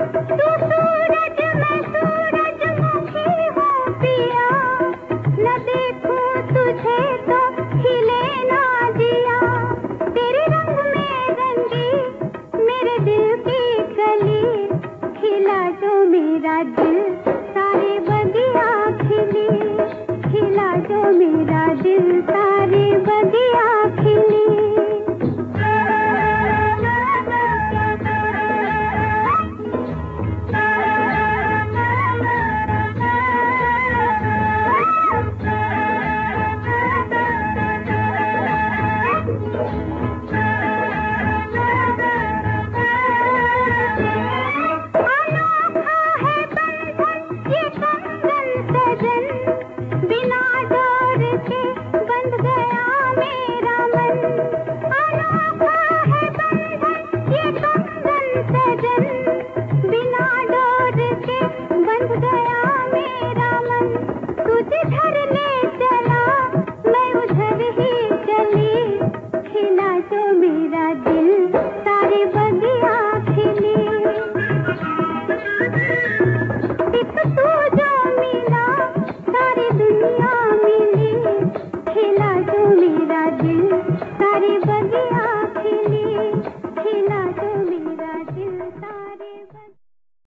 तू सूरज मैं सूरजमुखी हूँ पिया, न देखूं तुझे तो खिले ना दिया। तेरे रंग में रंगी मेरे दिल की कली, खिला जो मेरा दिल सारी बगिया खिली, खिला जो मेरा दिल सारी बगिया खिली। बिना डोर के बंध गया मेरा मन, अनोखा है बंधन ये कंगन सजन, बिना डोर के बंध गया मेरा मन। तू जिधर ले चला मैं उधर ही चली, खिला जो मेरा दिल सारी बगिया खिली। एक तू जो मिला सारी दुनिया मिली, खिला जो मेरा दिल सारी बगिया खिली।